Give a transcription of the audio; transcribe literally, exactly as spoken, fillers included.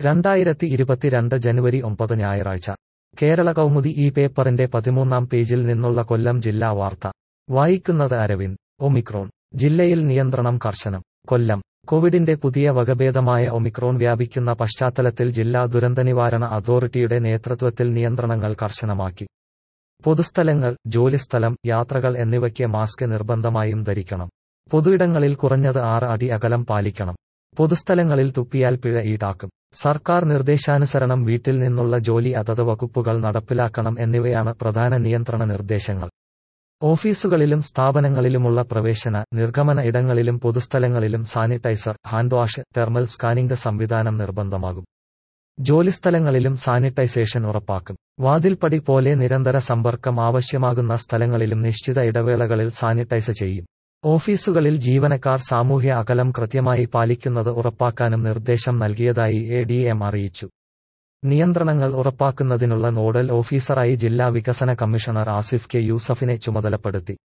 രണ്ടായിരത്തി ഇരുപത്തിരണ്ട് ജനുവരി ഒമ്പത് ഞായറാഴ്ച കേരള കൗമുദി ഈ പേപ്പറിന്റെ പതിമൂന്നാം പേജിൽ നിന്നുള്ള കൊല്ലം ജില്ലാ വാർത്ത വായിക്കുന്നത് അരവിന്ദ്. ഒമിക്രോൺ ജില്ലയിൽ നിയന്ത്രണം കർശനം. കൊല്ലം കോവിഡിന്റെ പുതിയ വകഭേദമായ ഒമിക്രോൺ വ്യാപിക്കുന്ന പശ്ചാത്തലത്തിൽ ജില്ലാ ദുരന്തനിവാരണ അതോറിറ്റിയുടെ നേതൃത്വത്തിൽ നിയന്ത്രണങ്ങൾ കർശനമാക്കി. പൊതുസ്ഥലങ്ങൾ, ജോലിസ്ഥലം, യാത്രകൾ എന്നിവയ്ക്ക് മാസ്ക് നിർബന്ധമായും ധരിക്കണം. പൊതുയിടങ്ങളിൽ കുറഞ്ഞത് ആറ് അടി അകലം പാലിക്കണം. പൊതുസ്ഥലങ്ങളിൽ തുപ്പിയാൽ പിഴ ഈടാക്കും. സർക്കാർ നിർദ്ദേശാനുസരണം വീട്ടിൽ നിന്നുള്ള ജോലി അതത് വകുപ്പുകൾ നടപ്പിലാക്കണം എന്നിവയാണ് പ്രധാന നിയന്ത്രണ നിർദ്ദേശങ്ങൾ. ഓഫീസുകളിലും സ്ഥാപനങ്ങളിലുമുള്ള പ്രവേശന, നിർഗമന ഇടങ്ങളിലും പൊതുസ്ഥലങ്ങളിലും sanitiser, hand wash, thermal scanning സംവിധാനം നിർബന്ധമാകും. ജോലിസ്ഥലങ്ങളിലും സാനിറ്റൈസേഷൻ ഉറപ്പാക്കും. വാതിൽപ്പടി പോലെ നിരന്തര സമ്പർക്കം ആവശ്യമാകുന്ന സ്ഥലങ്ങളിലും നിശ്ചിത ഇടവേളകളിൽ സാനിറ്റൈസ് ചെയ്യും. ഓഫീസുകളിൽ ജീവനക്കാർ സാമൂഹ്യ അകലം കൃത്യമായി പാലിക്കുന്നത് ഉറപ്പാക്കാനും നിർദ്ദേശം നൽകിയതായി എ ഡി എം അറിയിച്ചു. നിയന്ത്രണങ്ങൾ ഉറപ്പാക്കുന്നതിനുള്ള നോഡൽ ഓഫീസറായി ജില്ലാ വികസന കമ്മീഷണർ ആസിഫ് കെ യൂസഫിനെ ചുമതലപ്പെടുത്തി.